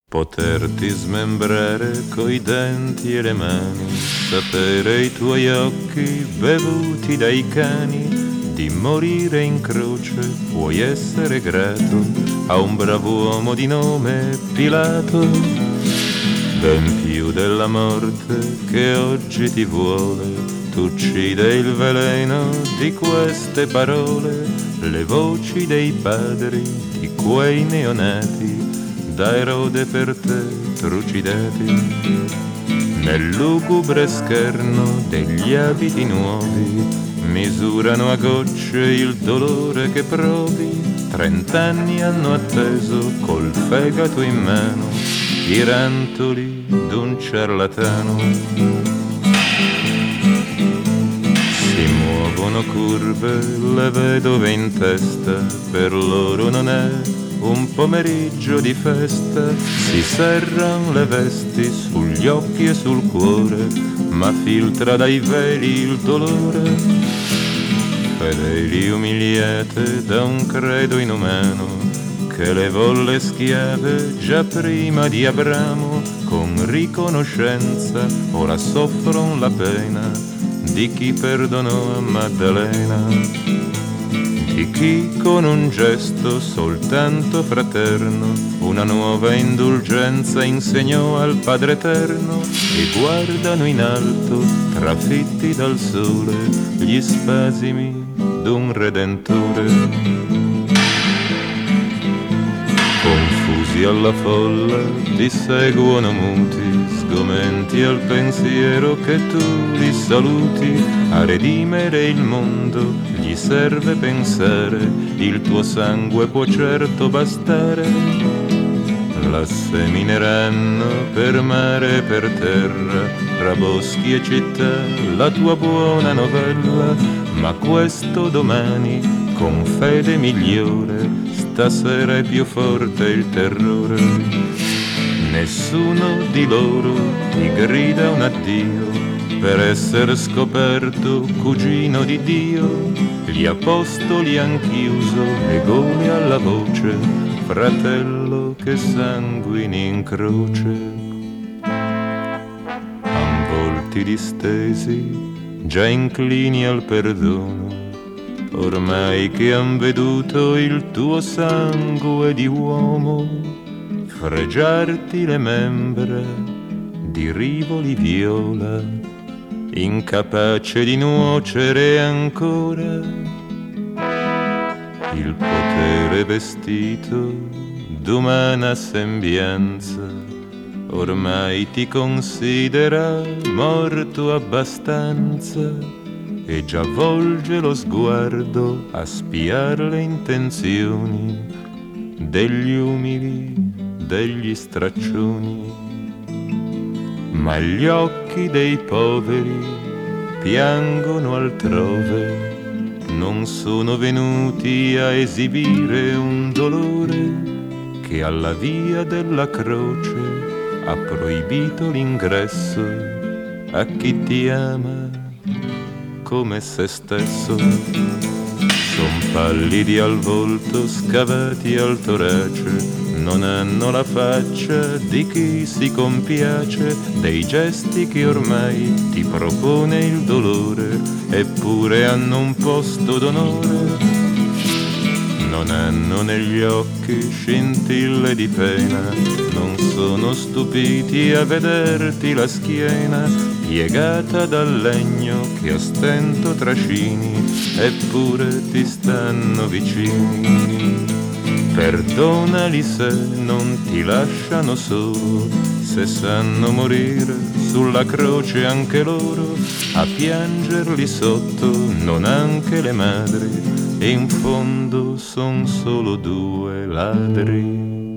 Poterti smembrare coi denti e le mani, sapere i tuoi occhi bevuti dai cani, di morire in croce puoi essere grato a un brav'uomo di nome Pilato, ben più della morte che oggi ti vuole. Tu uccide il veleno di queste parole, le voci dei padri di quei neonati, da Erode per te trucidati. Nel lugubre scherno degli abiti nuovi misurano a gocce il dolore che provi. 30 anni hanno atteso col fegato in mano i rantoli d'un ciarlatano. Si muovono curve le vedove in testa, per loro non è un pomeriggio di festa. Si serran le vesti sugli occhi e sul cuore, ma filtra dai veli il dolore. Fedeli umiliate da un credo inumano che le volle schiave già prima di Abramo, con riconoscenza ora soffron la pena di chi perdonò a Maddalena, di chi con un gesto soltanto fraterno una nuova indulgenza insegnò al Padre Eterno. E guardano in alto, trafitti dal sole, gli spasimi d'un Redentore. Confusi alla folla ti seguono muti, sgomenti al pensiero che tu li saluti. A redimere il mondo gli serve pensare, il tuo sangue può certo bastare. La semineranno per mare e per terra, tra boschi e città, la tua buona novella. Ma questo domani, con fede migliore, stasera è più forte il terrore. Nessuno di loro ti grida un addio per essere scoperto cugino di Dio. Gli apostoli han chiuso le gole alla voce, fratello che sanguini in croce. Han volti distesi, già inclini al perdono, ormai che han veduto il tuo sangue di uomo fregiarti le membra di rivoli viola, incapace di nuocere ancora. Il potere vestito d'umana sembianza ormai ti considera morto abbastanza, e già volge lo sguardo a spiar le intenzioni degli umili, degli straccioni. Ma gli occhi dei poveri piangono altrove, non sono venuti a esibire un dolore che alla via della croce ha proibito l'ingresso a chi ti ama come se stesso. Son pallidi al volto, scavati al torace, non hanno la faccia di chi si compiace dei gesti che ormai ti propone il dolore, eppure hanno un posto d'onore. Non hanno negli occhi scintille di pena, non sono stupiti a vederti la schiena piegata dal legno che a stento trascini, eppure ti stanno vicini. Perdonali se non ti lasciano solo, se sanno morire sulla croce anche loro, a piangerli sotto non anche le madri, e in fondo son solo due ladri.